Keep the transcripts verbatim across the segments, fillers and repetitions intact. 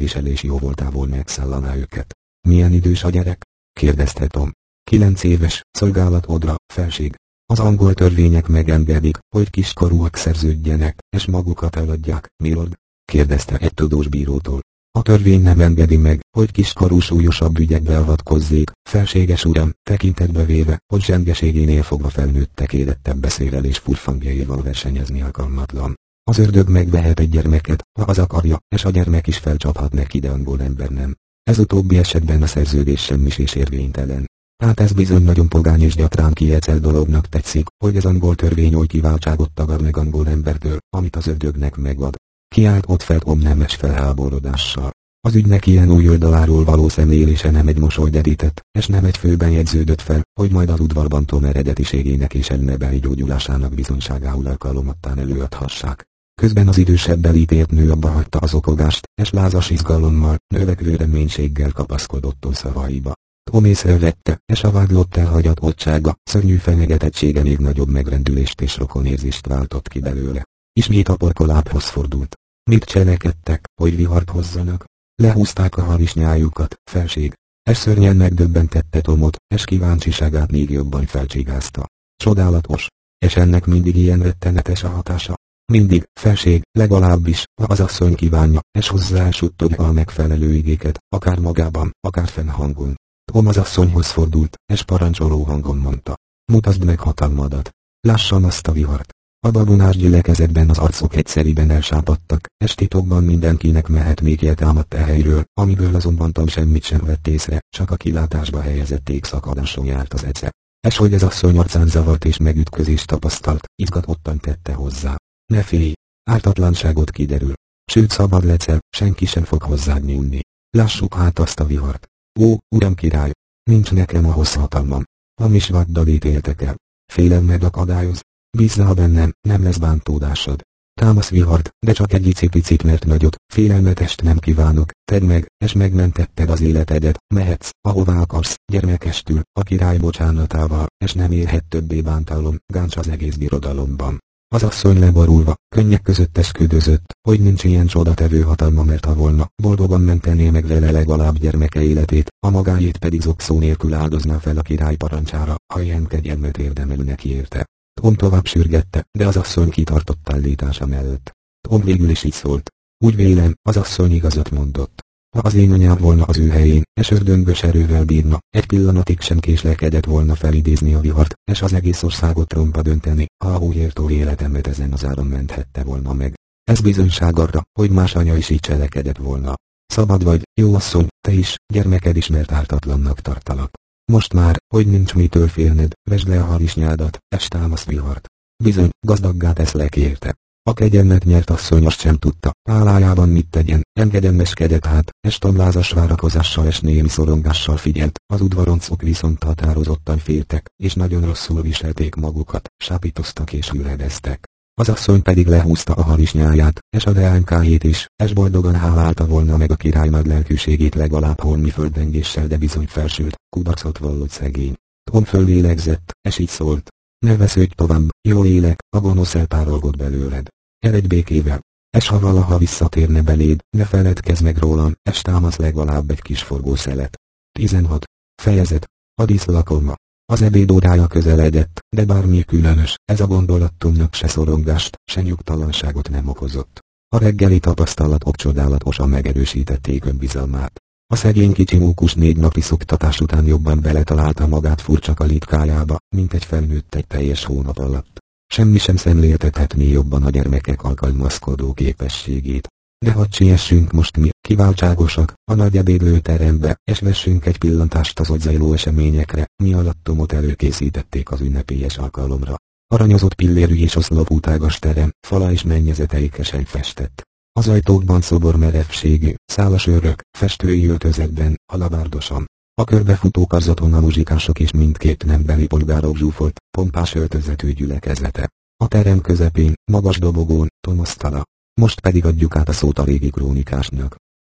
viselés jó voltából megszállaná őket. Milyen idős a gyerek? kérdezte Tom. Kilenc éves, szolgálatodra, felség. Az angol törvények megengedik, hogy kiskorúak szerződjenek, és magukat eladják, milord? kérdezte egy tudós bírótól. A törvény nem engedi meg, hogy kiskorú súlyosabb ügyekbe avatkozzék, felséges uram, tekintetbe véve, hogy zsengeségénél fogva felnőttek érettebb beszélel és furfangjaival versenyezni alkalmatlan. Az ördög megvehet egy gyermeket, ha az akarja, és a gyermek is felcsaphat neki, de angol ember nem. Ez utóbbi esetben a szerződés semmis és érvénytelen. Hát ez bizony nagyon pogány és gyakran kijegyzett dolognak tetszik, hogy az angol törvény oly kiváltságot tagad meg angol embertől, amit az ördögnek megad. Kiállt ott fel Tom nemes felháborodással. Az ügynek ilyen új oldaláról való szemlélése nem egy mosoly derített, és nem egy főben jegyződött fel, hogy majd az udvarban Tom eredetiségének és ennebeli gyógyulásának bizonyságául alkalomattán előadhassák. Közben az idősebbel ítélt nő abba hagyta az okogást, és lázas izgalommal, növekvő reménységgel kapaszkodott Tom szavaiba. Tom észrevette, és a vádlott elhagyatottsága, szörnyű fenyegetettsége még nagyobb megrendülést és rokonérzést váltott ki belőle. Ismét a porkolábhoz fordult. Mit cselekedtek, hogy vihart hozzanak? Lehúzták a harisnyájukat, felség. Ez szörnyen megdöbbentette Tomot, és kíváncsiságát még jobban felcsigázta. Csodálatos. És ennek mindig ilyen rettenetes a hatása. Mindig, felség, legalábbis, ha az asszony kívánja, és hozzásuttogja a megfelelő igéket, akár magában, akár fennhangon. Tom az asszonyhoz fordult, és parancsoló hangon mondta. Mutasd meg hatalmadat. Lássan azt a vihart. A babonás gyülekezetben az arcok egyszeriben elsápadtak, és titokban mindenkinek mehet még jeltámadt e helyről, amiből azonban Tom semmit sem vett észre, csak a kilátásba helyezett égszakadáson járt az ece. És hogy az asszony arcán zavart és megütközést tapasztalt, izgatottan tette hozzá. Ne félj! Ártatlanságot kiderül. Sőt szabad lecel, senki sem fog hozzád nyúlni. Lássuk hát azt a vihart. Ó, uram király! Nincs nekem ahhoz hatalmam. Hamis vaddal ítéltek el. Félelmed akadályoz. Bízzál bennem, nem lesz bántódásod. Támasz vihart, de csak egy icipicit, mert nagyot, félelmetest nem kívánok, tedd meg, és megmentetted az életedet, mehetsz, ahová akarsz, gyermekestül, a király bocsánatával, és nem érhet többé bántalom, gáncs az egész birodalomban. Az asszony leborulva, könnyek között esküdözött, hogy nincs ilyen csodatevő hatalma, mert ha volna, boldogan mentené meg vele legalább gyermeke életét, a magáét pedig zokszó nélkül áldozná fel a király parancsára, ha ilyen kegyelmet érdemel neki érte. Tom tovább sürgette, de az asszony kitartott állítása mellett. Tom végül is így szólt. Úgy vélem, az asszony igazat mondott. Ha az én anyám volna az ő helyén, és ördöngös erővel bírna, egy pillanatig sem késlekedett volna felidézni a vihart, és az egész országot romba dönteni, ha a hóértó életemet ezen az áron menthette volna meg. Ez bizonyság arra, hogy más anya is így cselekedett volna. Szabad vagy, jó asszony, te is, gyermeked is, mert ártatlannak tartalak. Most már, hogy nincs mitől félned, vesd le a harisnyádat, és támasz vihart. Bizony, gazdaggá teszlek érte. A kegyelmet nyert asszony azt sem tudta, hálájában mit tegyen, engedelmeskedett át, és Tom lázas várakozással és némi szorongással figyelt, az udvaroncok viszont határozottan féltek, és nagyon rosszul viselték magukat, sápítoztak és üledeztek. Az asszony pedig lehúzta a harisnyáját, és a leánykájét is, és boldogan hálálta volna meg a király nagy lelkűségét legalább holmi földrengéssel, de bizony felsült, kudarcot vallott szegény. Tom föllélegzett, és így szólt. Ne vesződj tovább, jó élek, a gonosz elpárolgott belőled. Eredj békével. És ha valaha visszatérne beléd, ne feledkezz meg rólam, és támasz legalább egy kis forgószelet. tizenhat. Fejezet. A díszlakoma. Az ebéd órája közeledett, de bármi különös, ez a gondolat Tomnak se szorongást, se nyugtalanságot nem okozott. A reggeli tapasztalatok csodálatosan megerősítették önbizalmát. A szegény kicsi mókus négy napi szoktatás után jobban beletalálta magát furcsa kalitkájába, mint egy felnőtt egy teljes hónap alatt. Semmi sem szemléltethetné jobban a gyermekek alkalmazkodó képességét. De hadd siessünk most mi, kiváltságosak, a nagy ebédlőterembe, és vessünk egy pillantást az ott zajló eseményekre, mi alatt Tomot előkészítették az ünnepélyes alkalomra. Aranyozott pillérű és oszlopú tágas terem, fala és mennyezete ékesen festett. Az ajtókban szobor merevségű, szálas őrök, festői öltözetben, halabárdosan. A körbefutó karzaton a muzsikások és mindkét nembeli polgárok zsúfolt, pompás öltözetű gyülekezete. A terem közepén, magas dobogón, Tom asztala. Most pedig adjuk át a szót a régi krónikásnak.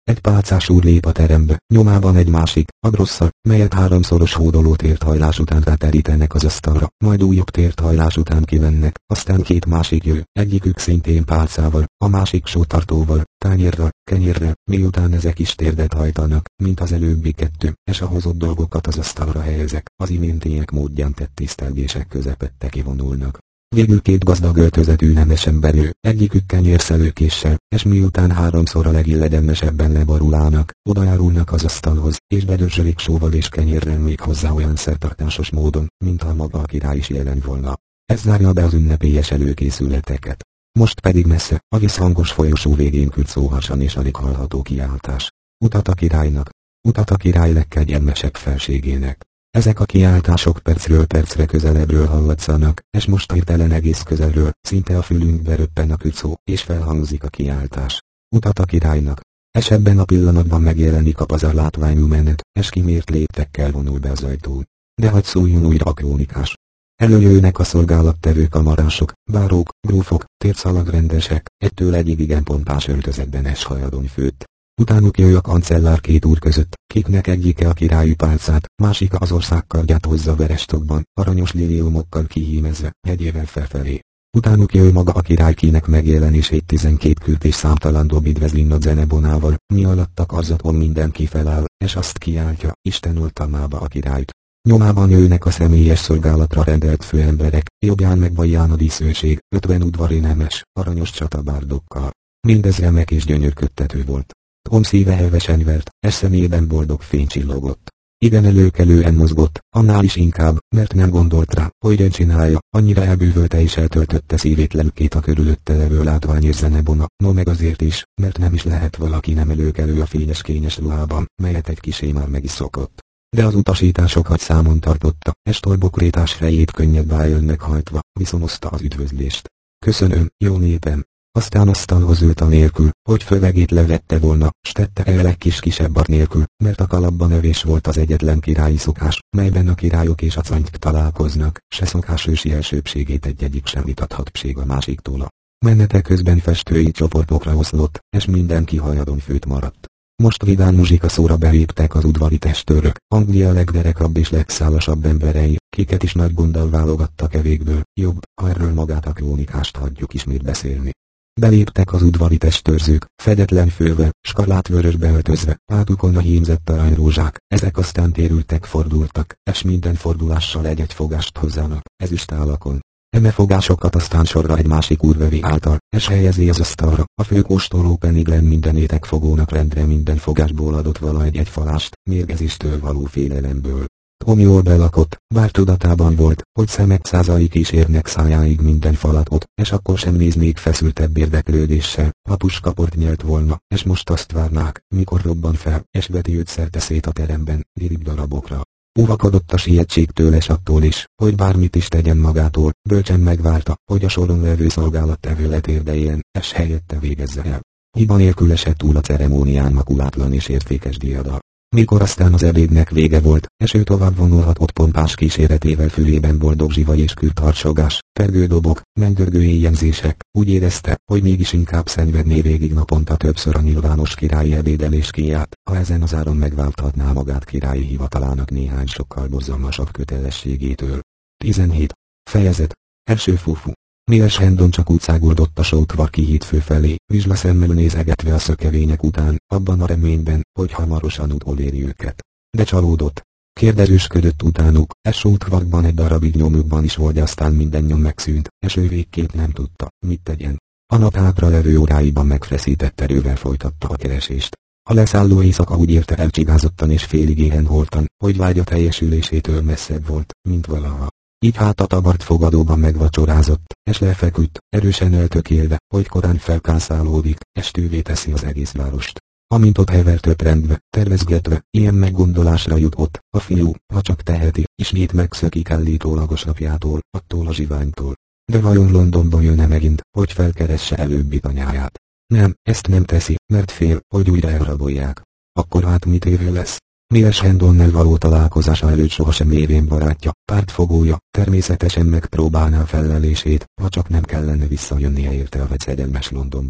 Egy pálcás úr lép a terembe, nyomában egy másik, a grosszal, melyet háromszoros hódoló térthajlás után ráterítenek az asztalra, majd újabb térthajlás után kivennek, aztán két másik jő, egyikük szintén pálcával, a másik sótartóval, tányérral, kenyérrel, miután ezek is térdet hajtanak, mint az előbbi kettő, és a hozott dolgokat az asztalra helyezek, az iméntiek módján tett tisztelgések közepette kivonulnak. Végül két gazdag öltözetű nemes ember jő, egyikük kenyérszelőkéssel, és miután háromszor a legilledemesebben lebarulának, odajárulnak az asztalhoz, és bedörzsölik sóval és kenyérrel még hozzá olyan szertartásos módon, mintha maga a király is jelen volna. Ez zárja be az ünnepélyes előkészületeket. Most pedig messze, a visszhangos folyosó végén küld szóhasan és alig hallható kiáltás. Utat a királynak! Utat a király legkegyelmesebb felségének! Ezek a kiáltások percről percre közelebbről hallatszanak, és most hirtelen egész közelről, szinte a fülünkbe röppen a küszó, és felhangzik a kiáltás. Utat a királynak! És ebben a pillanatban megjelenik a pazar látványú menet, és kimért léptekkel vonul be az ajtón. De hagy szóljon újra a krónikás. Előjöjjenek a szolgálattevő kamarások, bárók, grófok, térszalagrendesek, egytől egyig igen pompás öltözetben és hajadon főtt. Utánuk jöjj a kancellár két úr között, kiknek egyike a királyi pálcát, másika az országkardját hozza verestokban, aranyos liliumokkal kihímezve, hegyével felfelé. Utánuk jöjj maga a király, kinek megjelenését tizenkét kürt és számtalan dob üdvözlin a zenebonával, mi alatt a karzaton mindenki feláll, és azt kiáltja, Isten oltalmába a királyt. Nyomában jöjjnek a személyes szolgálatra rendelt főemberek, jobbján meg balján a díszőség, ötven udvari nemes, aranyos csatabárdokkal. Mindez remek és gyönyörködtető volt. Tom szíve hevesen vert, és szemében boldog fény csillogott. Igen előkelően mozgott, annál is inkább, mert nem gondolt rá, hogy ön csinálja, annyira elbűvölte és eltöltötte szívét lelkét a körülötte levő látvány és zenebona, no meg azért is, mert nem is lehet valaki nem előkelő a fényes kényes ruhában, melyet egy kisé már meg is szokott. De az utasításokat számon tartotta, és tolbokrétás fejét könnyedbá jönnek hajtva, viszonozta az üdvözlést. Köszönöm, jó népem! Aztán asztalhoz ült anélkül, hogy fövegét levette volna, s tette el egy kis kisebb bar nélkül, mert a kalapban evés volt az egyetlen királyi szokás, melyben a királyok és a cantyk találkoznak, se szokás ősi elsőbségét egy-egyik sem vitathatpség a másiktól. A menete közben festői csoportokra oszlott, és mindenki hajadon főt maradt. Most vidám muzsika szóra beléptek az udvari testőrök, Anglia legderekabb és legszálasabb emberei, kiket is nagy gonddal válogattak evékből, jobb, ha erről magát a krónikást hagyjuk ismét beszélni. Beléptek az udvari testőrzők, fedetlen fővel, skarlátvörösbe öltözve, átukon a hímzett aranyrózsák, ezek aztán térültek, fordultak, és minden fordulással egy-egy fogást hozzának, ezüst állakon. Eme fogásokat aztán sorra egy másik úrvevé által, és helyezi az asztalra, a főkóstoló Peniglen minden étekfogónak rendre minden fogásból adott vala egy-egy falást, mérgezéstől való félelemből. Tom jól belakott, bár tudatában volt, hogy szemek százai kísérnek szájáig minden falatot, és akkor sem néz még feszültebb érdeklődéssel, ha puskaport nyelt volna, és most azt várnák, mikor robban fel, és veti őt szerte szét a teremben, dirib darabokra. Óvakodott a sietségtől és attól is, hogy bármit is tegyen magától, bölcsen megvárta, hogy a soron levő szolgálattevő letérdeljen, és helyette végezze el. Hiba nélkül esett túl a ceremónián makulátlan és értékes diadal. Mikor aztán az ebédnek vége volt, és ő tovább vonulhatott pompás kíséretével, fülében boldog zsivaj és kürt harsogás, pergődobok, mennydörgő éjjengzések, úgy érezte, hogy mégis inkább szenvedné végig naponta többször a nyilvános királyi ebédelés kíját, ha ezen az áron megválthatná magát királyi hivatalának néhány sokkal borzalmasabb kötelességétől. tizenhét. Fejezet. Első fufu. Miles Hendon csak úgy száguldott a Sótvarki híd főfelé, vizslaszemmel nézegetve a szökevények után, abban a reményben, hogy hamarosan utoléri őket. De csalódott. Kérdezősködött utánuk, és Sótvarkban egy darabig nyomukban is volt, aztán minden nyom megszűnt, és ő végképp nem tudta, mit tegyen. A nap hátra levő óráiban megfeszített erővel folytatta a keresést. A leszálló éjszaka úgy érte el csigázottan és félig éhen holtan, hogy vágya teljesülésétől messzebb volt, mint valaha. Így hát a tabart fogadóban megvacsorázott, és lefeküdt, erősen eltökélve, hogy korán felkászálódik, és tűvé teszi az egész várost. Amint ott hevert töprengve, tervezgetve, ilyen meggondolásra jutott, a fiú, ha csak teheti, ismét megszökik állítólagos apjától, attól a zsiványtól. De vajon Londonban jön-e megint, hogy felkeresse előbbi tanyáját? Nem, ezt nem teszi, mert fél, hogy újra elrabolják. Akkor hát mit évő lesz? Miles Hendonnel való találkozása előtt sohasem évén barátja, pártfogója, természetesen megpróbálná fellelését, ha csak nem kellene visszajönnie érte a veszedelmes Londonba.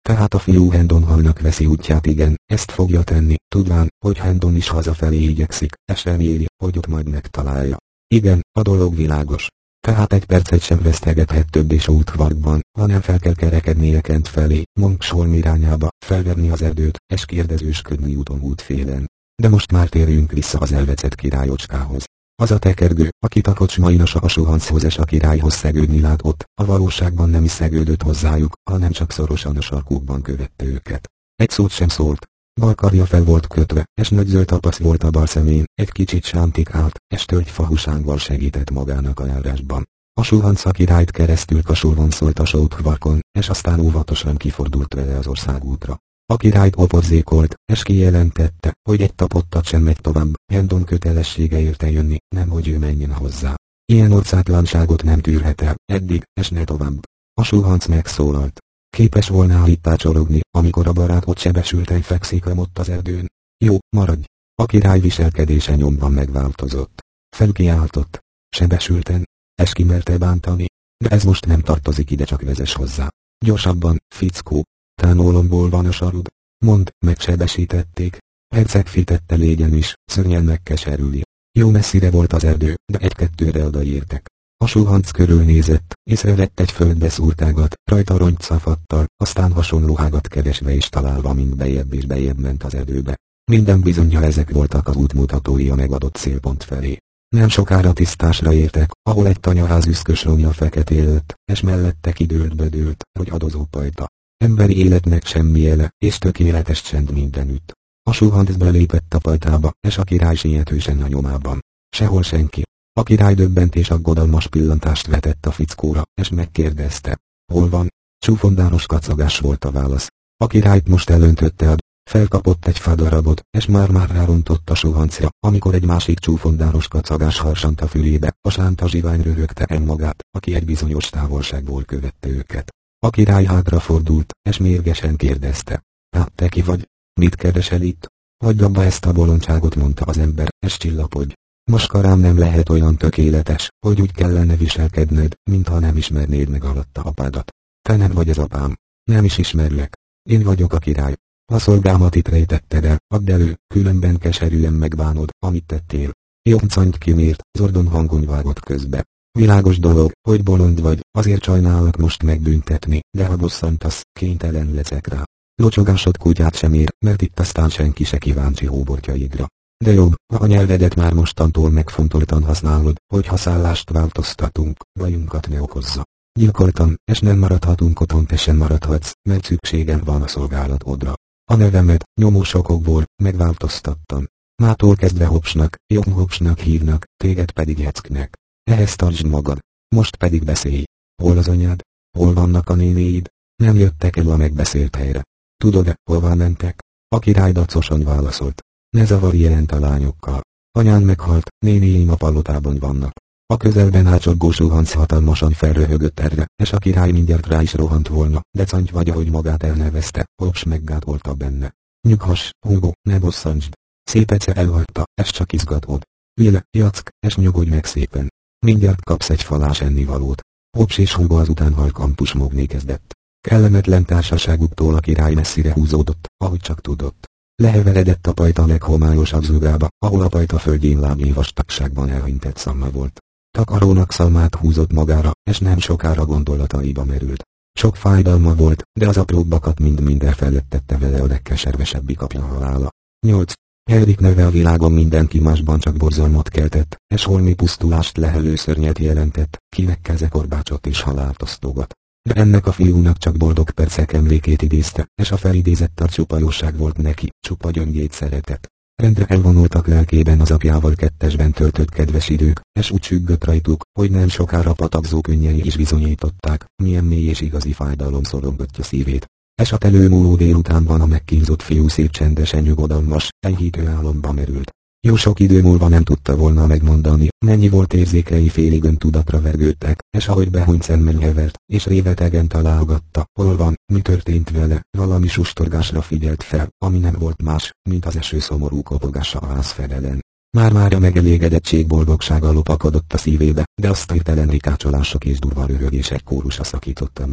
Tehát a fiú Hendon hallnak veszi útját, igen, ezt fogja tenni, tudván, hogy Hendon is hazafelé igyekszik, és reméli, hogy ott majd megtalálja. Igen, a dolog világos. Tehát egy percet sem vesztegethet több és útvarkban, hanem fel kell kerekednie Kent felé, Monksholm irányába, felverni az erdőt, és kérdezősködni úton útfélen. De most már térjünk vissza az elveszett királyocskához. Az a tekergő, akit a kocsmai a suhanchoz és a királyhoz szegődni látott, a valóságban nem is szegődött hozzájuk, hanem csak szorosan a sarkukban követte őket. Egy szót sem szólt. Bal karja fel volt kötve, és nagy zöld tapasz volt a bal szemén, egy kicsit sántikált, és tölgyfahúsángval segített magának a járásban. A suhanc a királyt keresztül kasulvonszolt a sótvarkon, és aztán óvatosan kifordult vele az országútra. A királyt opozzékolt, és kijelentette, hogy egy tapottat sem megy tovább, Hendon kötelessége érte jönni, nem hogy ő menjen hozzá. Ilyen orcátlanságot nem tűrhet el, eddig, és ne tovább. A suhanc megszólalt. Képes volna itt ácsorogni, amikor a barát ott sebesülten fekszik ott az erdőn. Jó, maradj! A király viselkedése nyomban megváltozott. Felkiáltott. Sebesülten? Es kimerte bántani? De ez most nem tartozik ide, csak vezess hozzá. Gyorsabban, fickó! Tánolomból van a sarud. Mondd, megsebesítették. Herceg fitette légyen is, szörnyen megkeserüli. Jó messzire volt az erdő, de egy-kettőre odaértek. A suhanc körülnézett, észrevett egy földbe szúrtágat, rajta rongycafattal, aztán hasonló hágat keresve és találva mind bejebb és bejebb ment az erdőbe. Minden bizonnyal ezek voltak az útmutatói a megadott célpont felé. Nem sokára tisztásra értek, ahol egy tanyaház üszkös romja feketélött, és mellette kidőlt-bedőlt, hogy adozó pajta. Emberi életnek semmi jele, és tökéletes csend mindenütt. A suhanc belépett a pajtába, és a király sietősen a nyomában. Sehol senki. A király döbbent és aggodalmas pillantást vetett a fickóra, és megkérdezte. Hol van? Csúfondáros kacagás volt a válasz. A királyt most elöntötte a d... Felkapott egy fadarabot, és már-már rárontott a suhancra, amikor egy másik csúfondáros kacagás harsant a fülébe, a sánta zsivány röhögte el magát, aki egy bizonyos távolságból követte őket. A király hátrafordult, és mérgesen kérdezte. Hát te ki vagy? Mit keresel itt? Hagyd abba ezt a bolondságot, mondta az ember, és csillapodj. Maskarám nem lehet olyan tökéletes, hogy úgy kellene viselkedned, mintha nem ismernéd meg alatta apádat. Te nem vagy az apám. Nem is ismerlek. Én vagyok a király. A szolgámat itt rejtetted el, add elő, különben keserűen megbánod, amit tettél. Joncangy kimért, Zordon hangon vágott közbe. Világos dolog, hogy bolond vagy, azért sajnálok most megbüntetni, de ha bosszantasz, kénytelen leszek rá. Locsogásod kutyát sem ér, mert itt aztán senki se kíváncsi hóbortjaigra. De jobb, ha a nyelvedet már mostantól megfontoltan használod, hogy ha szállást változtatunk, bajunkat ne okozza. Gyilkoltam, és nem maradhatunk otthon, te sem maradhatsz, mert szükségem van a szolgálatodra. A nevemet, nyomós okokból, megváltoztattam. Mától kezdve Hopsnak, Jon Hopsnak hívnak, téged pedig Jecknek. Ehhez tartsd magad. Most pedig beszélj. Hol az anyád? Hol vannak a nénéid? Nem jöttek el a megbeszélt helyre. Tudod-e, hová mentek? A király dacosan válaszolt. Ne zavarj jelent a lányokkal. Anyán meghalt, nénéim a palotában vannak. A közelben ácsorgó suhanc hatalmasan felröhögött erre, és a király mindjárt rá is rohant volna, de Canty vagy ahogy magát elnevezte, Hops meggátolta benne. Nyughass, Hugo, ne bosszantsd. Szép egyszer elhagyta, és csak izgatod. Will, Jack, és nyugodj meg szépen. Mindjárt kapsz egy falás ennivalót. Hops és Hugo azután halkan pusmogni kezdett. Kellemetlen társaságuktól a király messzire húzódott, ahogy csak tudott. Leheveredett a pajta leghomályosabb zugába, ahol a pajta földjén lábnyi vastagságban elhintett szalma volt. Takarónak szalmát húzott magára, és nem sokára gondolataiba merült. Sok fájdalma volt, de az apróbbakat mind-mind elfeledtette vele a legkeservesebbik apja halála. nyolc. Henrik neve a világon mindenki másban csak borzalmat keltett, és holmi pusztulást lehelő szörnyet jelentett, kinek keze korbácsot és halált osztogat. De ennek a fiúnak csak boldog percek emlékét idézte, és a felidézett a csupa jóság volt neki, csupa gyöngyét szeretett. Rendre elvonultak lelkében az apjával kettesben töltött kedves idők, és úgy süggött rajtuk, hogy nem sokára patakzó könnyei is bizonyították, milyen mély és igazi fájdalom szorongatja szívét. És a telőmúló délutánban a megkínzott fiú szép csendesen nyugodalmas, enyhítő álomba merült. Jó sok idő múlva nem tudta volna megmondani, mennyi volt érzékei, félig öntudatra vergődtek, és ahogy behunyt szemmel hevert, és révetegen találgatta, hol van, mi történt vele, valami sustorgásra figyelt fel, ami nem volt más, mint az eső szomorú kopogása a házfedelen. Már-már a megelégedettség boldogsága lopakodott a szívébe, de azt hirtelen rikácsolások és durva röhögések kórusa szakította meg.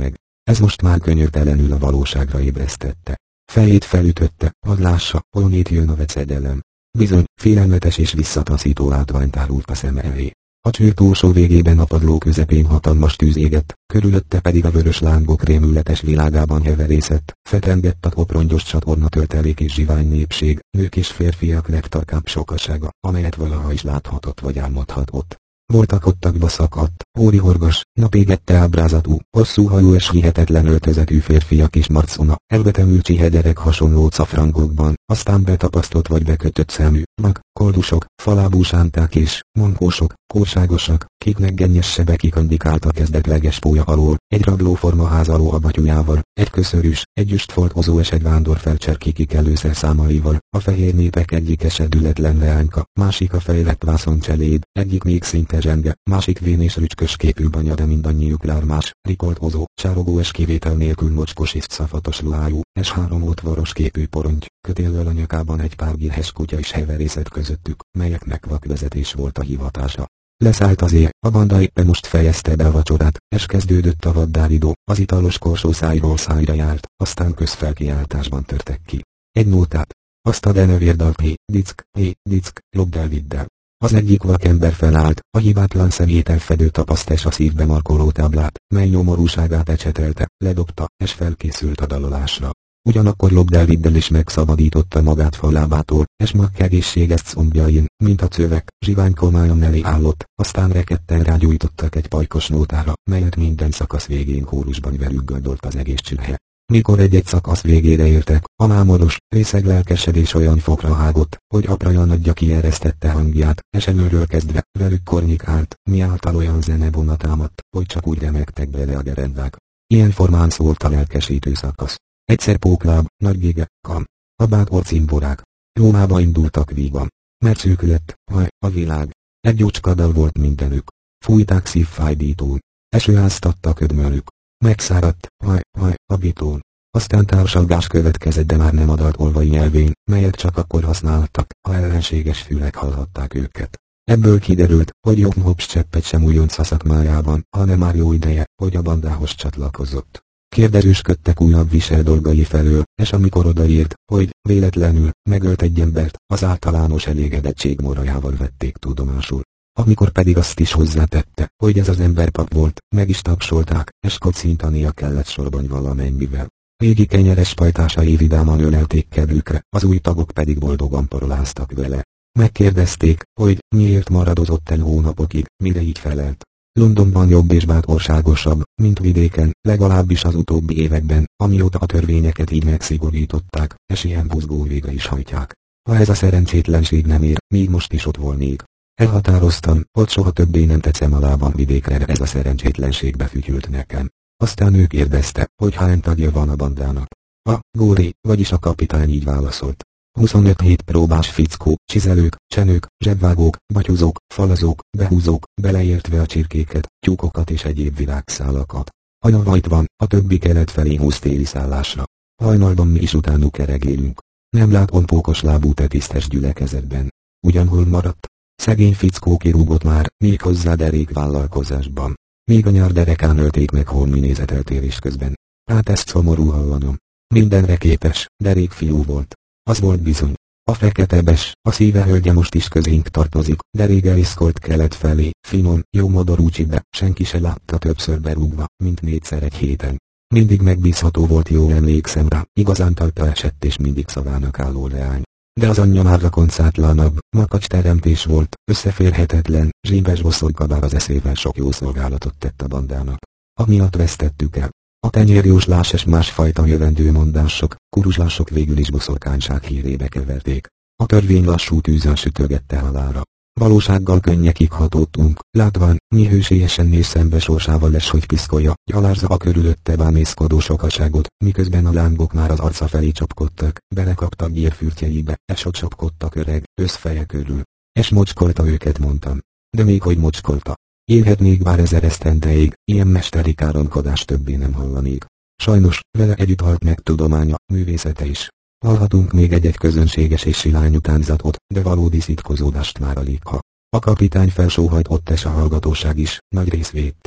Ez most már könyörtelenül a valóságra ébresztette. Fejét felütötte, hadd lássa, honnét jön a veszedelem. Bizony, félelmetes és visszataszító látvány tárult a szeme elé. A cső túlsó végében a padló közepén hatalmas tűz égett, körülötte pedig a vörös lángok rémületes világában heverészett, fetrengett a koprongyos csatorna töltelék és zsivány népség, nők és férfiak legtarkább sokasága, amelyet valaha is láthatott vagy álmodhatott. Voltak ott tagba szakadt, hódihorgas, napégette ábrázatú, hosszú hajú és hihetetlen öltözetű férfiak és marcona, elvetemült csihederek hasonló cafrangokban, aztán betapasztott vagy bekötött szemű, mag, koldusok, falábú sánták és monkósok, kórságosak, kéknek gennyes sebek kikandikáltak kezdetleges pólya alól, egy rablóforma házaló abatyújával, egy köszörűs, egy üstfoltozó és egy vándorfelcser kikikelő szerszámaival, a fehér népek egyik esedületlen leányka, másik a fejlett vászoncseléd, egyik még szinte zsenge, másik vén és rücskös képű banya, de mindannyiuk lármás, rikoltozó, csárogó és kivétel nélkül mocskos és szafatos ruhájú, és három ótvaros képű poronty, kötéllel a nyakában egy pár gírhes kutya is heverészett közöttük, melyeknek vakvezetés volt a hivatása. Leszállt az éj, a banda éppen most fejezte be a vacsorát, és kezdődött a vaddáridó, az italos korsó szájról szájra járt, aztán közfelkiáltásban törtek ki. Egy nótát, azt a denevérdalt hé, dick, hé, dick, lopd vidd el. Az egyik vakember felállt, a hibátlan szemét elfedő tapaszt és a szívbe markoló táblát, mely nyomorúságát ecsetelte, ledobta, és felkészült a dalolásra. Ugyanakkor lopd vidd el is megszabadította magát falábától, és magkegészséges combjain, mint a cövek, zsiványkomája mellé állott, aztán rekedten rágyújtottak egy pajkos nótára, melyet minden szakasz végén kórusban velük gondolt az egész csülhe. Mikor egy-egy szakasz végére értek, a mámoros, részeg lelkesedés olyan fokra hágott, hogy apraja nagyja kieresztette hangját, és előről kezdve, velük kornikált, miáltal olyan zenebona támadt, hogy csak úgy remegtek bele a gerendák. Ilyen formán szólt a lelkesítő szakasz. Egyszer pókláb, nagy gége, kam. A bátor cimborák. Rómába indultak vígan. Mert szűk lett, haj, a világ. Egy jócskadal volt mindenük. Fújták szívfájdítón. Eső áztatta ködmölük. Megszáradt, haj, haj, a bitón. Aztán társalgás következett, de már nem a dalt olvai nyelvén, melyet csak akkor használtak, ha ellenséges fülek hallhatták őket. Ebből kiderült, hogy Jobb Hobbs cseppet sem újonc a szakmájában, hanem már jó ideje, hogy a bandához csatlakozott. Kérdezősködtek újabb visel dolgai felől, és amikor odaírt, hogy véletlenül megölt egy embert, az általános elégedettség morajával vették tudomásul. Amikor pedig azt is hozzátette, hogy ez az ember pap volt, meg is tapsolták, és kocintania kellett sorban valamennyivel. Régi kenyeres pajtásai vidáman ölelték kedvükre, az új tagok pedig boldogan paroláztak vele. Megkérdezték, hogy miért maradozott el hónapokig, mire így felelt. Londonban jobb és bátorságosabb, mint vidéken, legalábbis az utóbbi években, amióta a törvényeket így megszigorították, és ilyen buzgó végre is hajtják. Ha ez a szerencsétlenség nem ér, még most is ott volnék. Elhatároztam, hogy soha többé nem tetszem a lábam vidékre, ez a szerencsétlenség befütyült nekem. Aztán ő kérdezte, hogy hány tagja van a bandának. A Góri, vagyis a kapitány így válaszolt. huszonöt hét próbás fickó, csizelők, csenők, zsebvágók, batyuzók, falazók, behúzók, beleértve a csirkéket, tyúkokat és egyéb virágszálakat. Hajnalvajt van, a többi kelet felé húsz téli szállásra. Hajnalban mi is utánuk keregélünk. Nem látom pókos lábú tetisztes gyülekezetben. Ugyanhol maradt? Szegény fickó kirúgott már, még hozzá derék vállalkozásban. Még a nyár derekán ölték meg holmi nézeteltérés közben. Hát ezt szomorú hallanom. Mindenre képes, derék fiú volt. Az volt bizony. A feketebes, a szíve hölgye most is közénk tartozik, de régen iszkolt kelet felé, finom, jó modorú csibe, senki se látta többször berúgva, mint négyszer egy héten. Mindig megbízható volt, jól emlékszem rá, igazán talpra esett és mindig szavának álló leány. De az anyja már rakoncátlanabb, makacs teremtés volt, összeférhetetlen, zsíbes boszorkabár az eszével sok jó szolgálatot tett a bandának. Amiatt vesztettük el. A tenyérjóslás és másfajta jövendő mondások, kuruzslások végül is boszorkányság hírébe keverték. A törvény lassú tűzön sütögette halálra. Valósággal könnyekig hatottunk, látván, mi hősiesen néz szembe sorsával les, hogy piszkolja, gyalázza a körülötte bámészkodó sokaságot, miközben a lángok már az arca felé csapkodtak, belekaptak gyérfürtjeibe, és ott csapkodtak öreg, összfeje körül. És mocskolta őket, mondtam. De még hogy mocskolta. Élhetnék bár ezer esztendeig, ilyen mesteri káromkodást többé nem hallanék. Sajnos, vele együtt halt meg tudománya, művészete is. Hallhatunk még egy-egy közönséges és silány utánzatot, de valódi szitkozódást már alig ha. A kapitány felsóhajtott és a hallgatóság is, nagy részvéttel.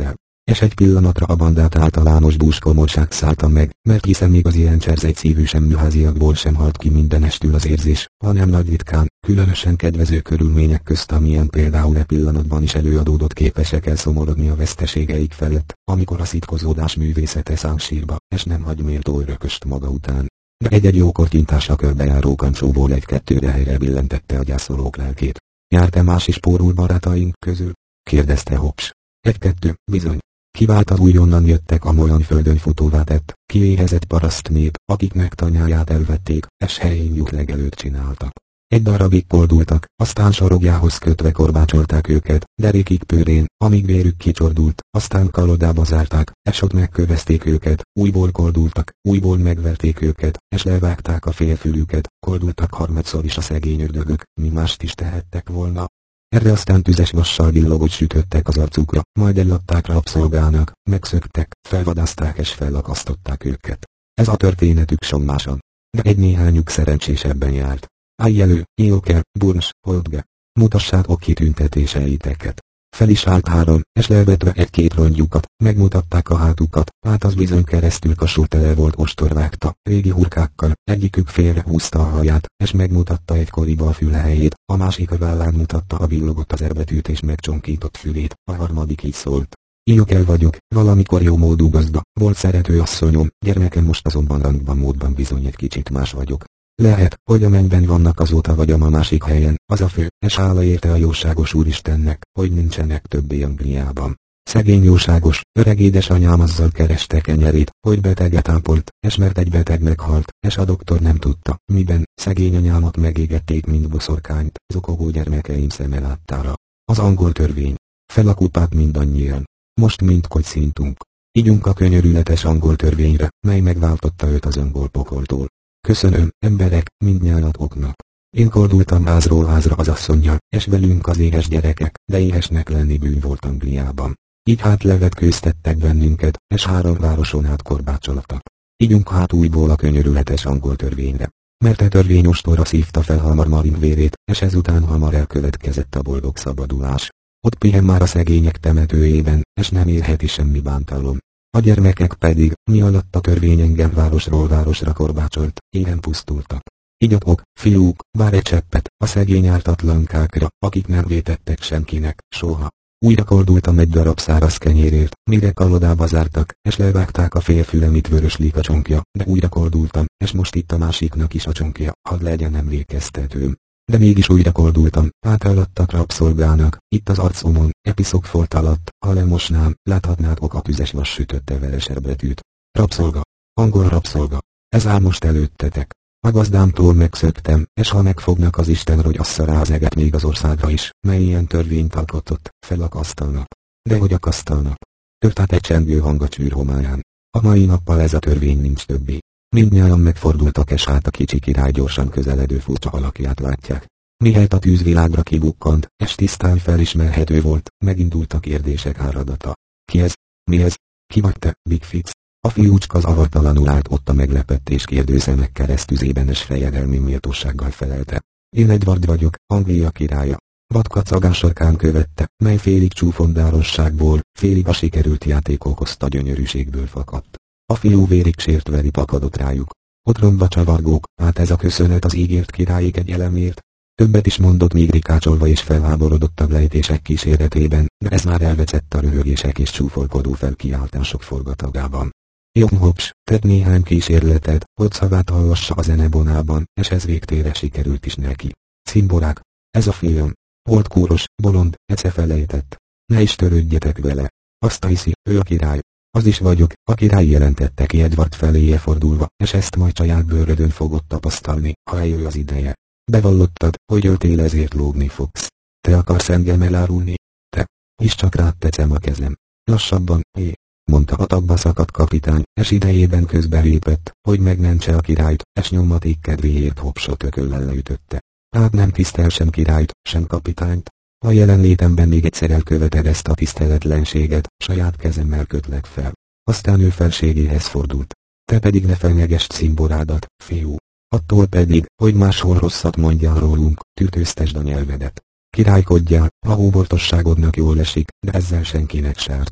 És egy pillanatra a bandát általános búskomorság szállta meg, mert hiszen még az ilyen cserzett szívű semműháziakból sem halt ki mindenestül az érzés, hanem nagy ritkán, különösen kedvező körülmények közt, amilyen például e pillanatban is előadódott, képesek elszomorodni a veszteségeik felett, amikor a szitkozódás művészete száll sírba, és nem hagy méltó örököst maga után. De egy-egy jókor kintás a körbejáró kancsóból egy-kettőre helyre billentette a gyászolók lelkét. Járt-e más is pórul barátaink közül? Kérdezte Hobbs. Egy-kettő, bizony. Kivált az újonnan jöttek a olyan földön futóvá tett, kiéhezett paraszt nép, akiknek tanyáját elvették, és helyén lyuklegelőt csináltak. Egy darabig koldultak, aztán sorogjához kötve korbácsolták őket, derékig pőrén, amíg vérük kicsordult, aztán kalodába zárták, és ott megkövezték őket, újból koldultak, újból megverték őket, és levágták a félfülüket, koldultak harmadszor is a szegény ördögök, mi mást is tehettek volna. Erre aztán tüzes vassal villogot sütöttek az arcukra, majd eladták rabszolgának, megszöktek, felvadázták és fellakasztották őket. Ez a történetük sommásan. De egy néhányuk szerencsésebben járt. Állj elő, Ilke, Burns, Holdge, mutassátok kitüntetéseiteket. Fel is állt három, és levetve egy-két rongyukat, megmutatták a hátukat, hát az bizony keresztül kasul tele volt ostorvágta, régi hurkákkal, egyikük félrehúzta a haját, és megmutatta egykoriba a füle helyét, a másik a vállán mutatta a villogott az erbetűt és megcsonkított fülét, a harmadik így szólt. Ilke vagyok, valamikor jó módú gazda, volt szerető asszonyom, gyermekem, most azonban rangban módban bizony egy kicsit más vagyok. Lehet, hogy a mennyben vannak azóta vagy a másik helyen, az a fő, és hála érte a jóságos úristennek, hogy nincsenek többé Angliában. Szegény jóságos, öreg édesanyám azzal kereste kenyerét, hogy beteget ápolt, és mert egy beteg meghalt, és a doktor nem tudta, miben, szegény anyámat megégették, mint boszorkányt, zokogó gyermekeim szeme láttára. Az angol törvény. Fel a kupát mindannyian. Most mind kocsintunk. Ígyunk a könyörületes angol törvényre, mely megváltotta őt az angol pokoltól. Köszönöm, emberek, mindnyájatoknak. Én kordultam házról házra az asszonnyal, és velünk az éhes gyerekek, de éhesnek lenni bűn volt Angliában. Így hát levetkőztettek bennünket, és három városon át korbácsolatak. Ígyunk hát újból a könyörületes angol törvényre. Mert e törvény ostorra szívta fel hamar Marin vérét, és ezután hamar elkövetkezett a boldog szabadulás. Ott pihen már a szegények temetőjében, és nem érheti semmi bántalom. A gyermekek pedig, mi alatt a törvény engem városról városra korbácsolt, éhen pusztultak. Igyatok, fiúk, bár egy cseppet, a szegény ártatlankákra, akik nem vétettek senkinek, soha. Újra koldultam egy darab száraz kenyérért, mire kalodába zártak, és levágták a félfülemit vöröslik a csonkja, de újra koldultam, és most itt a másiknak is a csonkja, hadd legyen emlékeztetőm. De mégis újra koldultam, átállottak rabszolgának, itt az arcomon, episzokfolt alatt, ha lemosnám, láthatnátok a tüzes vas sütötte veres erbetűt. Rabszolga. Angol rabszolga. Ez áll most előttetek. A gazdámtól megszöktem, és ha megfognak az Isten, hogy assza rá az eget még az országra is, mely ilyen törvényt alkotott, felakasztalnak. De hogy akasztalnak? Tört át egy csengő hang a csűr homályán. A mai nappal ez a törvény nincs többé. Mindnyájan megfordultak, és hát a kicsi király gyorsan közeledő furcsa alakját látják. Mihelyt a tűzvilágra kibukkant, és tisztán felismerhető volt, megindult a kérdések áradata. Ki ez? Mi ez? Ki vagy te, Big Fix? A fiúcska zavartalanul állt ott a meglepetés kérdő szemek keresztüzében, és fejedelmi méltósággal felelte. Én Edward vagyok, Anglia királya. Vadkacagás sarkán követte, mely félig csúfondárosságból, félig a sikerült játék okozta gyönyörűségből fakadt. A fiú vérig sért veri pakadott rájuk. Otromba csavargók, hát ez a köszönet az ígért királyig egy elemért. Többet is mondott, míg rikácsolva és felháborodott a lejtések kíséretében, de ez már elveszett a röhögések és csúfolkodó felkiáltások forgatagában. Jon Hobbs tett néhány kísérletet, hogy szavát hallassa a zenebonában, és ez végtére sikerült is neki. Cimborák. Ez a fiam. Volt kúros, bolond, ece felejtett. Ne is törődjetek vele. Azt hiszi, ő a király. Az is vagyok, a király, jelentette ki Edward feléje fordulva, és ezt majd saját bőrödön fogod tapasztalni, ha eljön az ideje. Bevallottad, hogy öltél, ezért lógni fogsz. Te akarsz engem elárulni? Te. Hisz csak rád tecem a kezem. Lassabban, hé, mondta a tagba szakadt kapitány, és idejében közbelépett, hogy megmentse a királyt, és nyomaték kedvéért Hobbsot ököllel leütötte. Hát nem tisztel sem királyt, sem kapitányt. A jelenlétemben még egyszer elköveted ezt a tiszteletlenséget, saját kezemmel kötlek fel. Aztán ő felségéhez fordult. Te pedig ne fenyegest cimborádat, fiú. Attól pedig, hogy máshol rosszat mondjál rólunk, tűtőztesd a nyelvedet. Királykodjál, ha óvatosságodnak jól esik, de ezzel senkinek sárts.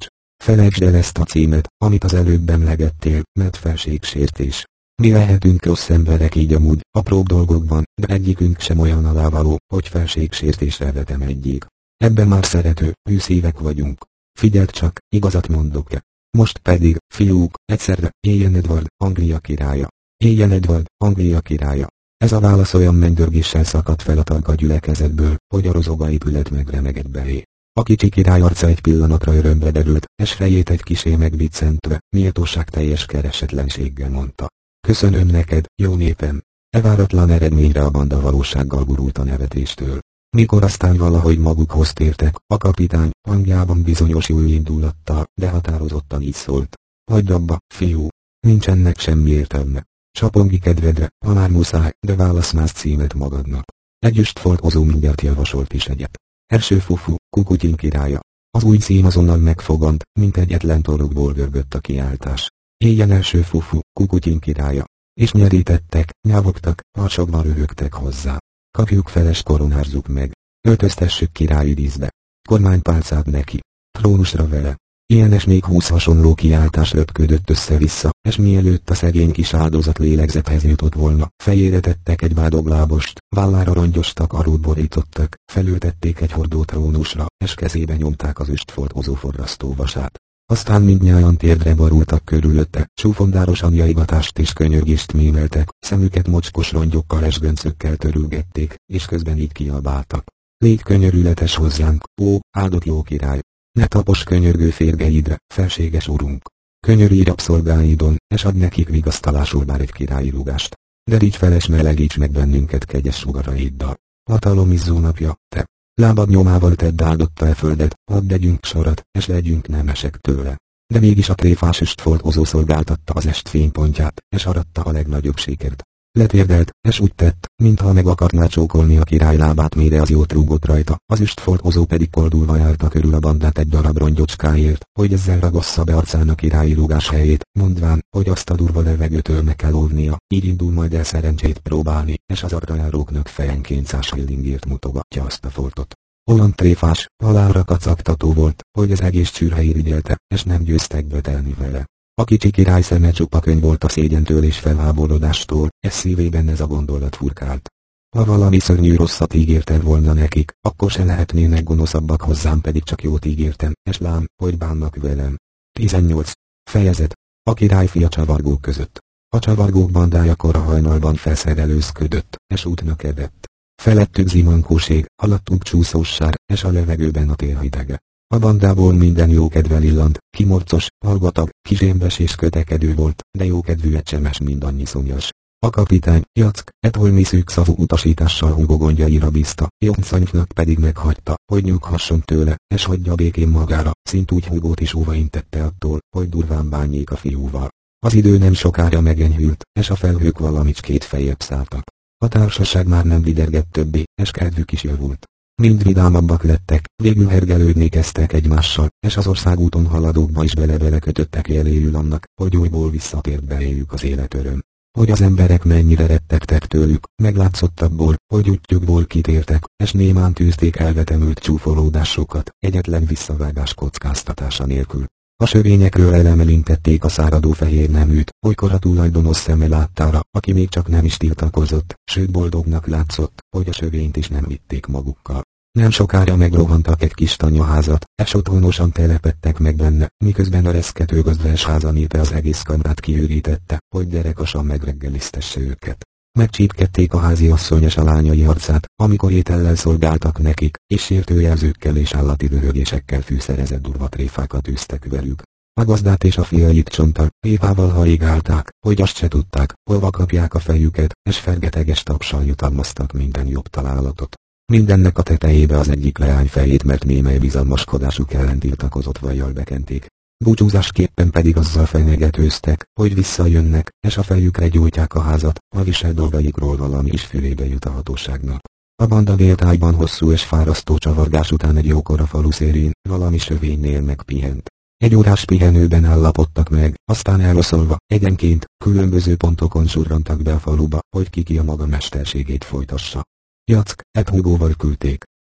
Felejtsd el ezt a címet, amit az előbb emlegettél, mert felségsértés. Mi lehetünk rossz emberek így amúgy, apróbb dolgokban, de egyikünk sem olyan alávaló, hogy felségsértésre vetemedjék. Ebben már szerető, hű szívek vagyunk. Figyeld csak, igazat mondok-e? Most pedig, fiúk, egyszerre, éljen Edward, Anglia királya. Éljen Edward, Anglia királya. Ez a válasz olyan mennydörgéssel szakadt fel a tagga gyülekezetből, hogy a rozoga épület megremegett belé. A kicsi király arca egy pillanatra örömbe derült, és fejét egy kisé megviccentve, méltóság teljes keresetlenséggel mondta. Köszönöm neked, jó népem. E váratlan eredményre a banda valósággal gurult a nevetéstől. Mikor aztán valahogy magukhoz tértek, a kapitány hangjában bizonyos új indulattal, de határozottan így szólt. Hagyd abba, fiú. Nincs ennek semmi értelme. Csapongi kedvedre, ha már muszáj, de válasz más címet magadnak. Egy üstfoltozó mindjárt javasolt is egyet. Első fufu, Kukutyin királya. Az új cím azonnal megfogant, mint egyetlen torokból görgött a kiáltás. Éljen első fufu, Kukutyin királya. És nyerítettek, nyávogtak, harsogva röhögtek hozzá. Kapjuk feles koronázzuk meg. Öltöztessük királyi díszbe. Kormánypálcát neki. Trónusra vele. Ilyen és még húsz hasonló kiáltás röpködött össze-vissza, és mielőtt a szegény kis áldozat lélegzethez jutott volna, fejére tettek egy vádoglábost, vállára rongyos arót borítottak, felültették egy hordó trónusra, és kezébe nyomták az üstfoltozó forrasztóvasát. Aztán mindnyájan térdre borultak körülötte, csúfondárosan jaigatást és könyörgést mémeltek, szemüket mocskos rongyokkal és göncökkel törülgették, és közben így kiabáltak. Légy könyörületes hozzánk, ó, áldott jó király! Ne tapos könyörgő férgeidre, felséges urunk! Könyörülj rabszolgáidon, és adj nekik vigasztalásul bár egy királyi rugást. Deríts fel és melegíts meg bennünket kegyes sugaraiddal. Hatalom izzó napja, te! Lábad nyomával tedd áldotta e földet, hadd legyünk sorat, és legyünk nemesek tőle. De mégis a tréfás üstfoltozó szolgáltatta az est fénypontját, és aratta a legnagyobb sikert. Letérdelt, és úgy tett, mintha meg akarná csókolni a király lábát, mire az jót rúgott rajta, az üstfoltozó pedig koldulva járta körül a bandát egy darab rongyocskáért, hogy ezzel ragassza be arcán a királyi rúgás helyét, mondván, hogy azt a durva levegőtől meg kell óvnia, így indul majd el szerencsét próbálni, és az arrajáróknak fejenként száz shillingért mutogatja azt a foltot. Olyan tréfás, halálra kacagtató volt, hogy az egész csűrhe irigyelte, és nem győztek betelni vele. A kicsi király szeme csupa könyv volt a szégyentől és felháborodástól, és szívében ez a gondolat furkált. Ha valami szörnyű rosszat ígértem volna nekik, akkor se lehetnének gonoszabbak hozzám, pedig csak jót ígértem, és lám, hogy bánnak velem. tizennyolc. Fejezet. A királyfia csavargók között. A csavargók bandája kora hajnalban felszerelőzködött, és útnak evett. Felettük zimankóség, alattunk csúszóssár, és a levegőben a tél hidege. A bandából minden jókedvel illant, kimorcos, hallgatag, kizsémbes és kötekedő volt, de jókedvű ecsemes mindannyi szomjas. A kapitány, Jack, etolmi szűkszavú utasítással Hugo gondjaira bízta, Jonszanyfnak pedig meghagyta, hogy nyughasson tőle, és hagyja békén magára, szintúgy Hugót is óvaintette attól, hogy durván bánjék a fiúval. Az idő nem sokára megenyhült, és a felhők valamicskét feljebb szálltak. A társaság már nem lidergett többé, és kedvük is javult. Mind vidámabbak lettek, végül hergelődni kezdtek egymással, és az országúton haladókba is bele-bele kötöttek jeléül annak, hogy újból visszatért beléjük az életöröm. Hogy az emberek mennyire rettegtek tőlük, meglátszott abból, hogy útjukból kitértek, és némán tűzték elvetemült csúfolódásokat, egyetlen visszavágás kockáztatása nélkül. A sövényekről elemelintették a száradó fehér neműt, olykor a tulajdonos szeme láttára, aki még csak nem is tiltakozott, sőt boldognak látszott, hogy a sövényt is nem vitték magukkal. Nem sokára megrohantak egy kis tanyaházat, és otthonosan telepedtek meg benne, miközben a reszkető gazdasáza népe az egész kamrát kiürítette, hogy derekasan megreggeliztesse őket. Megcsípkedték a háziasszony és a lányai arcát, amikor étellel szolgáltak nekik, és sértőjelzőkkel és állati röhögésekkel fűszerezett durva tréfákat űztek velük. A gazdát és a fiait csonttal, Évával haigálták, hogy azt se tudták, hova kapják a fejüket, és fergeteges tapsal jutalmaztak minden jobb találatot. Mindennek a tetejébe az egyik leány fejét, mert némely bizalmaskodásuk ellen tiltakozott vajjal bekenték. Búcsúzásképpen pedig azzal fenyegetőztek, hogy visszajönnek, és a fejükre gyújtják a házat, ha visel dolgaikról valami is fülébe jut a hatóságnak. A banda déltájban hosszú és fárasztó csavargás után egy jókora falu szélén, valami sövénynél megpihent. Egy órás pihenőben állapodtak meg, aztán eloszolva, egyenként, különböző pontokon surrantak be a faluba, hogy ki ki a maga mesterségét folytassa. Jack, et Hugóval küldték.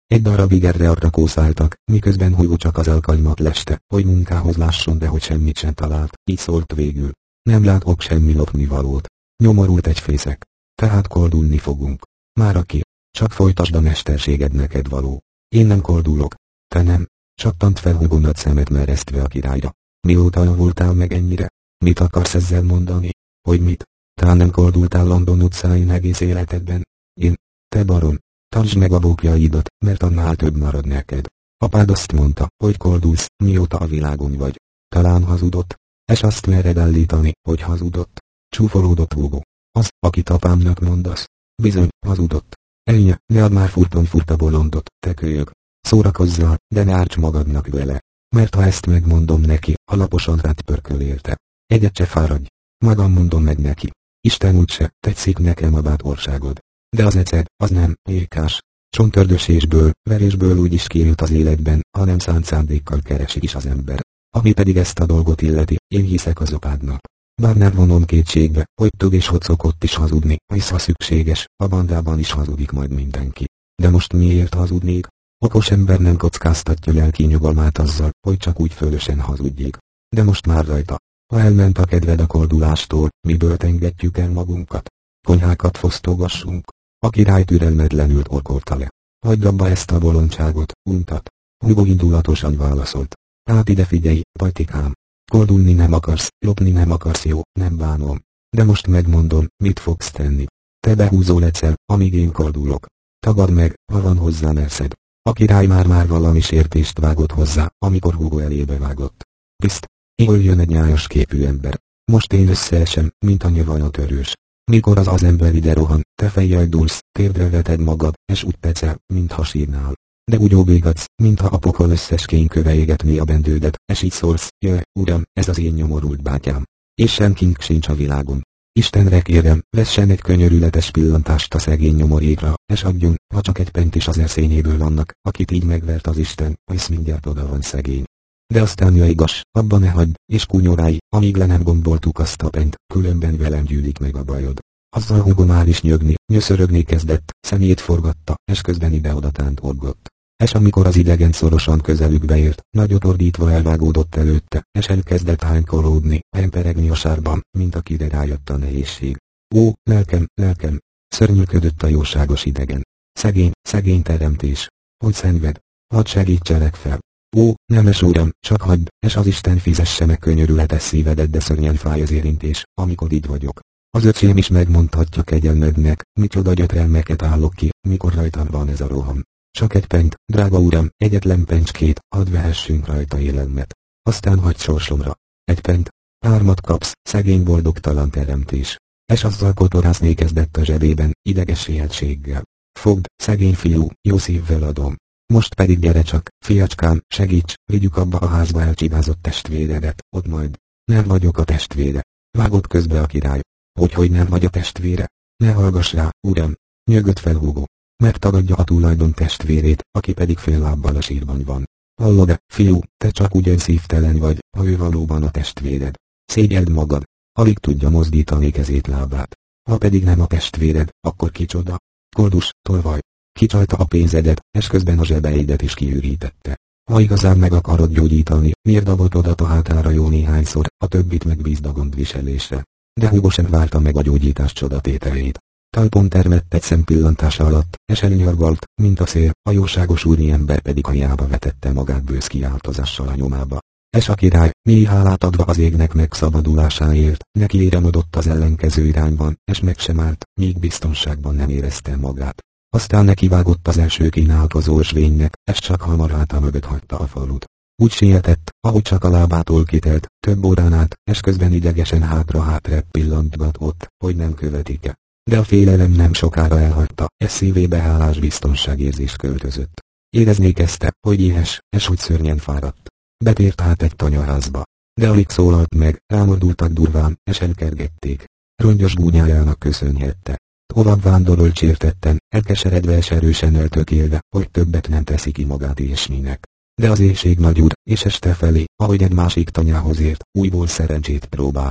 Egy darabig erre-arra kószáltak, miközben Hugo csak az alkalmat leste, hogy munkához lásson, de hogy semmit sem talált, így szólt végül. Nem látok semmi lopnivalót. Nyomorult egy fészek. Tehát koldulni fogunk. Már aki. Csak folytasd a mesterséged, neked való. Én nem koldulok. Te nem. Csattant fel Hugo nagy szemet meresztve a királyra. Mióta javultál meg ennyire? Mit akarsz ezzel mondani? Hogy mit? Tán nem koldultál London utcáin egész életedben? Én? Te barom. Tartsd meg a bókjaidat, mert annál több marad neked. Apád azt mondta, hogy koldulsz, mióta a világon vagy. Talán hazudott. És azt mered állítani, hogy hazudott. Csúfolódott Hugo. Az, akit apámnak mondasz. Bizony, hazudott. Ennyi, ne add már furton furta bolondot, te kölyök. Szórakozzál, de ne árts magadnak vele. Mert ha ezt megmondom neki, alaposan rád pörköl érte. Egyet se fáradj. Magam mondom meg neki. Isten úgyse, tetszik nekem a bátorságod. De az eced, az nem, ékás. Csontördösésből, verésből úgy is kijött az életben, hanem szánt szándékkal keresi is az ember. Ami pedig ezt a dolgot illeti, én hiszek az apádnak. Bár nem vonom kétségbe, hogy tug és hogy szokott is hazudni, hisz ha szükséges, a bandában is hazudik majd mindenki. De most miért hazudnék? Okos ember nem kockáztatja lelki nyugalmát azzal, hogy csak úgy fölösen hazudjék. De most már rajta. Ha elment a kedved a koldulástól, miből tengetjük el magunkat? Konyhákat fosztogassunk. A király türelmetlenül orkolta le. Hagyd abba ezt a bolondságot, untat. Hugo indulatosan válaszolt. Hát ide figyelj, pajtikám. Koldulni nem akarsz, lopni nem akarsz, jó, nem bánom. De most megmondom, mit fogsz tenni. Te behúzó leszel, amíg én koldulok. Tagadd meg, ha van hozzá merszed. A király már-már valami sértést vágott hozzá, amikor Hugo elébe vágott. Piszt, hol jön egy nyájas képű ember. Most én összeesem, mint a nyilvánatörős. Mikor az az ember ide rohan, te fejjel dúlsz, térdre veted magad, és úgy pecel, mintha sírnál. De úgy óbégatsz, mintha a pokol összes kényköve égetné a bendődet, és így szólsz, jöjj, uram, ez az én nyomorult bátyám. És senkink sincs a világon. Istenre kérem, vessen egy könyörületes pillantást a szegény nyomorékra, és adjon, ha csak egy pent is az erszényéből annak, akit így megvert az Isten, hisz mindjárt oda van szegény. De aztán jöjj gas, abba ne hagyd, és kunyorálj, amíg le nem gomboltuk azt a pent, különben velem gyűlik meg a bajod. Azzal Hugo már is nyögni, nyöszörögni kezdett, szemét forgatta, és közben ide-oda tántorgott. És amikor az idegen szorosan közelükbe ért, nagyot ordítva elvágódott előtte, és elkezdett hánykolódni, hemperegni a sárban, mint akire rájött a nehézség. Ó, lelkem, lelkem! Szörnyűködött a jóságos idegen. Szegény, szegény teremtés! Hogy szenved? Hadd segítselek fel! Ó, nemes uram, csak hagyd, és az Isten fizesse meg könyörületes szívedet, de szörnyen fáj az érintés, amikor itt vagyok. Az öcsém is megmondhatja kegyelmednek, micsoda gyötrelmeket állok ki, mikor rajtam van ez a roham. Csak egy pent, drága uram, egyetlen pencskét, hadd vehessünk rajta élelmet. Aztán hagyd sorsomra. Egy pent, hármat kapsz, szegény boldogtalan teremtés. És azzal kotorászni kezdett a zsebében, ideges sietséggel. Fogd, szegény fiú, jó szívvel adom. Most pedig gyere csak, fiacskám, segíts, vigyük abba a házba elcsibázott testvéredet, ott majd. Nem vagyok a testvére. Vágott közbe a király. Hogyhogy nem vagy a testvére? Ne hallgass rá, uram, nyögött fel Hugo. Megtagadja a tulajdon testvérét, aki pedig fél lábbal a sírban van. Hallod-e, fiú, te csak ugyan szívtelen vagy, ha ő valóban a testvéred. Szégyeld magad, alig tudja mozdítani kezét lábát. Ha pedig nem a testvéred, akkor kicsoda? Koldus, tolvaj. Kicsalta a pénzedet, és közben a zsebeidet is kiürítette. Ha igazán meg akarod gyógyítani, miért dobod a hátára jó néhányszor, a többit megbízd a gondviselésre. De Hugo sem várta meg a gyógyítás csodatételét. Talpon termett egy szempillantása alatt, és elnyargalt, mint a szél, a jóságos úriember pedig a hiába vetette magát bősz kiáltozással a nyomába. És a király, mély hálát adva az égnek megszabadulásáért, neki éramodott az ellenkező irányban, és meg sem állt, míg biztonságban nem érezte magát. Aztán nekivágott az első kínálkozó ösvénynek, és csak hamar háta mögött hagyta a falut. Úgy sietett, ahogy csak a lábától kitelt, több órán át, és közben idegesen hátra-hátra pillantgatott, hogy nem követik-e. De a félelem nem sokára elhagyta, és szívébe hálás biztonságérzés költözött. Érezni kezdte, hogy éhes, és hogy szörnyen fáradt. Betért át egy tanyaházba. De alig szólalt meg, rámordultak durván, és elkergették. Rongyos búnyájának köszönhette. Tovább vándorolt sértetten, elkeseredve és erősen eltökélve, hogy többet nem teszi ki magát ilyesminek. De az éhség nagy úr, és este felé, ahogy egy másik tanyához ért, újból szerencsét próbált.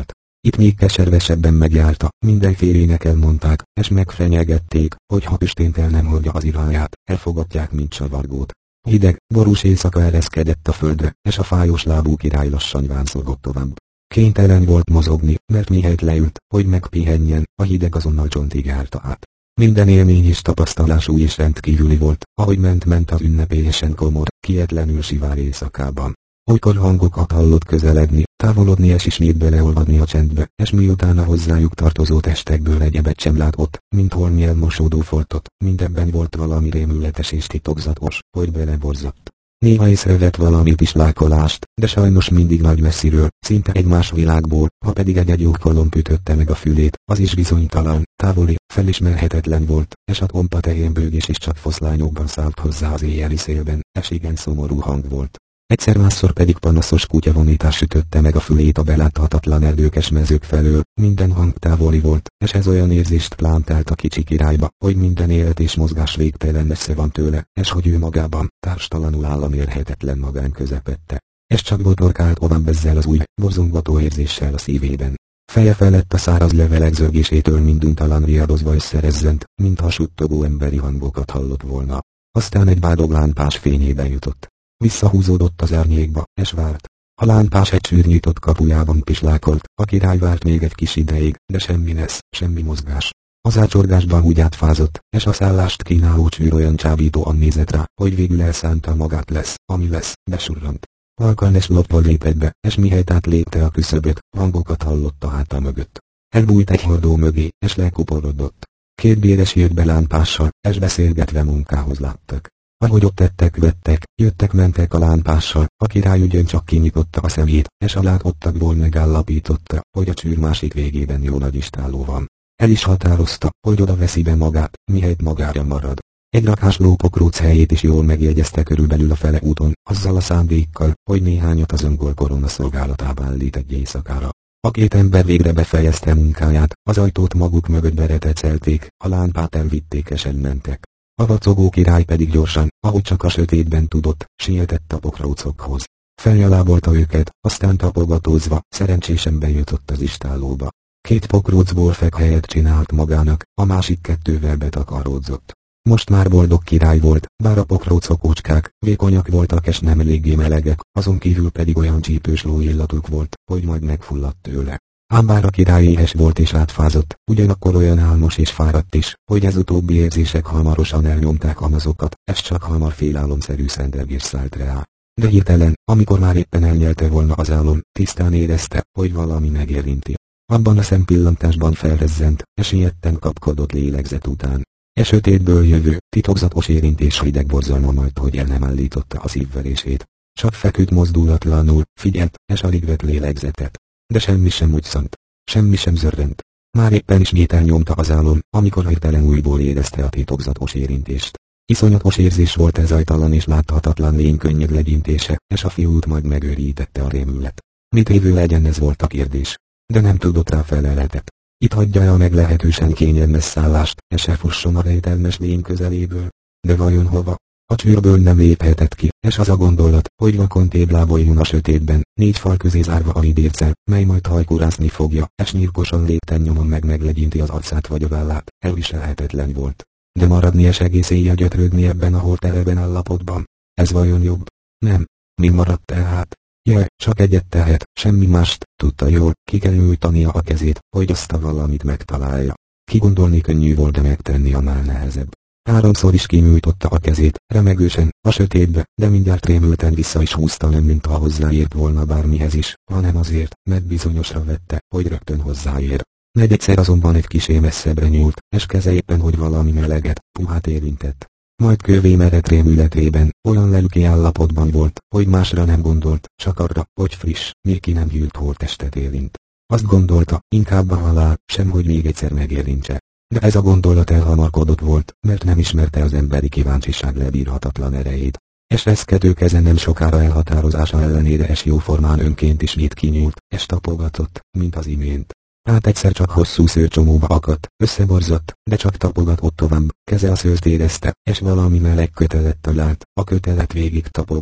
Itt még keservesebben megjárta, mindenfélének elmondták, és megfenyegették, hogy ha Püstént el nem hordja az iráját, elfogadják mint csavargót. Hideg, borús éjszaka ereszkedett a földre, és a fájós lábú király lassan vánszorgott tovább. Kénytelen volt mozogni, mert mihelyt leült, hogy megpihenjen, a hideg azonnal csontig járta át. Minden élmény és tapasztalású és rendkívüli volt, ahogy ment-ment az ünnepélyesen komor, kietlenül sivár éjszakában. Olykor hangokat hallott közeledni, távolodni és ismét beleolvadni a csendbe, és miután a hozzájuk tartozó testekből egyebet sem látott, mint holmi elmosódó foltot, mindebben volt valami rémületes és titokzatos, hogy beleborzott. Néha észrevett valamit is lákolást, de sajnos mindig nagy messziről, szinte egy más világból, ha pedig egy-egy jókolom ütötte meg a fülét, az is bizonytalan, távoli, felismerhetetlen volt, és a tompa tehén bőgés is csak foszlányokban szállt hozzá az éjjeli szélben, és igen szomorú hang volt. Egyszer-másszor pedig panaszos kutyavonítás ütötte meg a fülét a beláthatatlan erdőkes mezők felől, minden hang távoli volt, és ez olyan érzést plántált a kicsi királyba, hogy minden élet és mozgás végtelen messze van tőle, és hogy ő magában, társtalanul áll a mérhetetlen magán közepette. És csak botorkált tovább ezzel az új, borzongató érzéssel a szívében. Feje felett a száraz levelek zörgésétől minduntalan riadozva összerezzent, mintha suttogó emberi hangokat hallott volna. Aztán egy bádog lámpás fényébe jutott. Visszahúzódott az árnyékba, és várt. A lámpás egy csűr nyitott kapujában pislákolt, a király várt még egy kis ideig, de semmi lesz, semmi mozgás. Az ácsorgásban úgy átfázott, és a szállást kínáló csűr olyan csábítóan nézett rá, hogy végül elszánta magát lesz, ami lesz, besurrant. Halkan és lopva lépett be, és mihelyt átlépte a küszöböt, hangokat hallott a háta mögött. Elbújt egy hordó mögé, és lekuporodott. Két béres jött be lámpással, és beszélgetve munkához láttak. Ahogy ott tettek-vettek, jöttek-mentek a lámpással, a király ugyancsak kinyitotta a szemét, és a látottakból megállapította, hogy a csűr másik végében jó nagy istálló van. El is határozta, hogy oda veszi be magát, mihelyt magára marad. Egy rakás lópokróc helyét is jól megjegyezte körülbelül a fele úton, azzal a szándékkal, hogy néhányat az öngol korona szolgálatába állít egy éjszakára. A két ember végre befejezte munkáját, az ajtót maguk mögött beretecelték, a lámpát elvitték és elmentek. A vacogó király pedig gyorsan, ahogy csak a sötétben tudott, sietett a pokrócokhoz. Feljalábolta őket, aztán tapogatózva, szerencsésen bejutott az istállóba. Két pokrócból fekhelyet csinált magának, a másik kettővel betakaródzott. Most már boldog király volt, bár a pokrócok ócskák, vékonyak voltak és nem eléggé melegek, azon kívül pedig olyan csípős lóillatuk volt, hogy majd megfulladt tőle. Ám bár a király éhes volt és átfázott, ugyanakkor olyan álmos és fáradt is, hogy ez utóbbi érzések hamarosan elnyomták a mazokat, ez csak hamar félálomszerű szendergés szállt rá. De hirtelen, amikor már éppen elnyelte volna az álom, tisztán érezte, hogy valami megérinti. Abban a szempillantásban felrezzent, és ilyetten kapkodott lélegzet után. E sötétből jövő, titokzatos érintés hideg borzalma majd, hogy el nem állította a szívverését. Csak feküdt mozdulatlanul, figyelt, és alig vett lélegzetet. De semmi sem úgyszant. Semmi sem zörrent. Már éppen ismét elnyomta az álom, amikor hirtelen újból érezte a titokzatos érintést. Iszonyatos érzés volt ez ajtalan és láthatatlan lény könnyed legyintése, és a fiút majd megőrítette a rémület. Mit évő legyen, ez volt a kérdés. De nem tudott rá feleletet. Itt hagyja el meglehetősen kényelmes szállást, és se fusson a rejtelmes lény közeléből. De vajon hova? A csőrből nem léphetett ki, és az a gondolat, hogy vakon tébláboljon a sötétben, négy fal közé zárva a vidércel, mely majd hajkurászni fogja, és nyírkosan lépten nyomon meg meglegyinti az arcát vagy a vállát, elviselhetetlen volt. De maradni és egész éjjel gyötrődni ebben a hortereben állapotban, ez vajon jobb? Nem. Mi maradt tehát? Jaj, csak egyet tehet, semmi mást, tudta jól, ki kell nyújtania a kezét, hogy azt a valamit megtalálja. Kigondolni könnyű volt, de megtenni annál nehezebb. Háromszor is kinyújtotta a kezét, remegősen, a sötétbe, de mindjárt rémülten vissza is húzta, nem mint ha hozzáért volna bármihez is, hanem azért, mert bizonyosra vette, hogy rögtön hozzáér. Negyedszer azonban egy kisé messzebbre nyúlt, és keze éppen, hogy valami meleget, puhát érintett. Majd kővé merett rémületében, olyan lelki állapotban volt, hogy másra nem gondolt, csak arra, hogy friss, még ki nem hűlt holttestet érint. Azt gondolta, inkább a halál, sem hogy még egyszer megérintse. De ez a gondolat elhamarkodott volt, mert nem ismerte az emberi kíváncsiság lebírhatatlan erejét. És reszkető keze nem sokára elhatározása ellenére es jóformán önként ismét kinyúlt, és tapogatott, mint az imént. Hát egyszer csak hosszú szőrcsomóba akadt, összeborzott, de csak tapogatott tovább, keze a szőrt érezte, és valami meleg kötelet talált, a kötelet végig tapog.